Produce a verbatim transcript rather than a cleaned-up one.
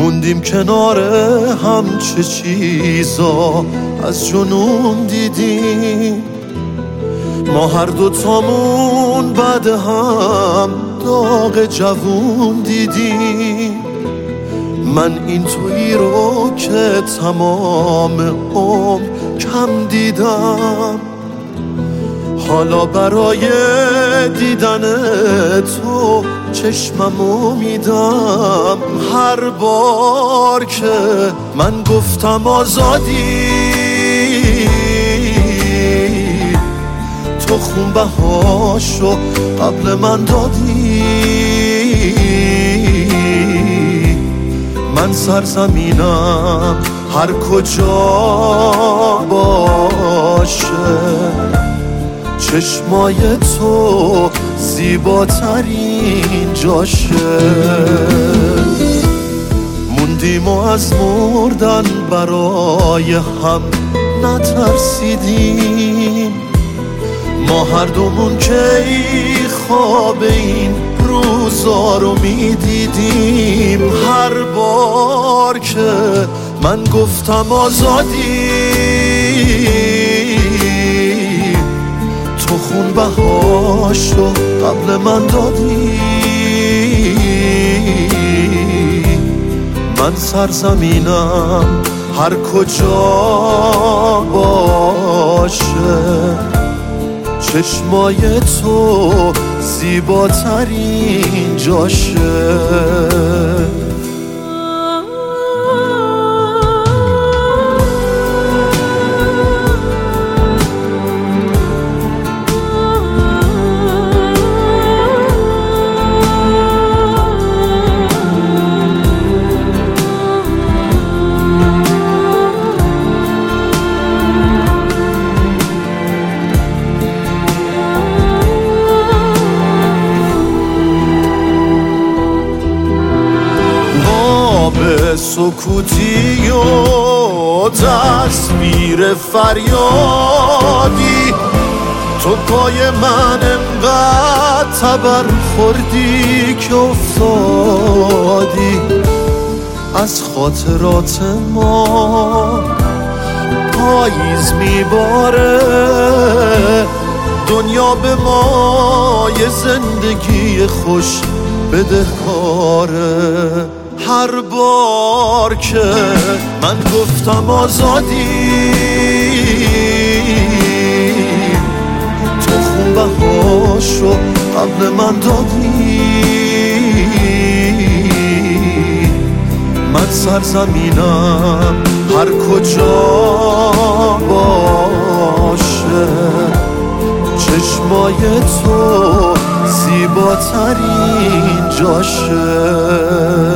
موندیم کنار هم، چه چیزا از جنون دیدیم. ما هر دوتامون بعد هم داغ جوون دیدیم. من این تویی رو که تمام عمر کم دیدم، حالا برای دیدن تو چشممو میدم. هر بار که من گفتم آزادی، تو خون بهاشو قبل من دادی. من سرزمینم هر کجا باشه، چشمای تو زیباترین جاشه. موندیم و از مردن برای هم نترسیدیم. ما هر دومون که خواب این روزا رو میدیدیم. هر بار که من گفتم آزادی، تو خون بهاشو قبل من دادی. من سرزمینم هر کجا باشه، چشمای تو زیباترین جاشه. به سکوتی و تصویر فریادی، تو پای من انقدر تبر خوردی که افتادی. از خاطرات ما پاییز میباره، دنیا به ما یه زندگی خوش بدهکاره. هر بار که من گفتم آزادی، تو خون بهاشو قبل من دادی. من سرزمینم هر کجا باشه، چشمای تو زیباترین جاشه.